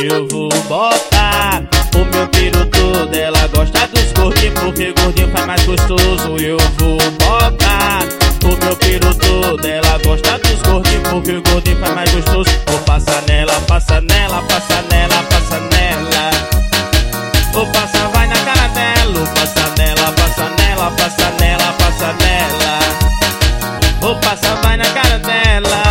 Eu vou botar o meu peru todo. Ela gosta dos gordinhos porque gordinho faz mais gostoso. Eu vou botar o meu peru todo. Ela gosta dos gordinhos porque o gordinho faz mais gostoso. Vou passar nela, passa nela, passa nela, passa nela. Vou passar, vai na cara dela. Vou passar nela, passa nela, passa nela, passa nela. Vou passar, vai na cara dela.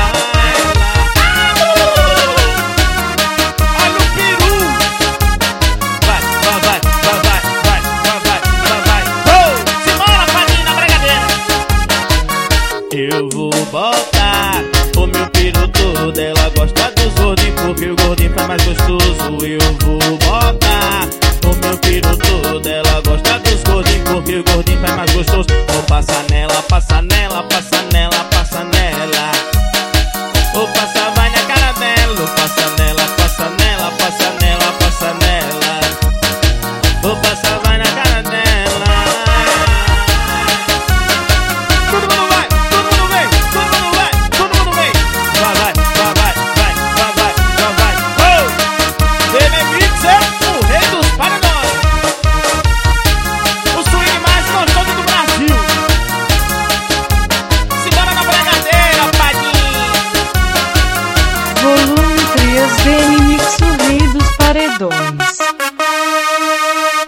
Olha o peru. Vai, vai, vai, vai, vai, vai, vai, vai, vai. Se mola, padinho na bregadeira. Eu vou botar o meu peru todo. Ela gosta dos gordinhos porque o gordinho faz mais gostoso. Eu vou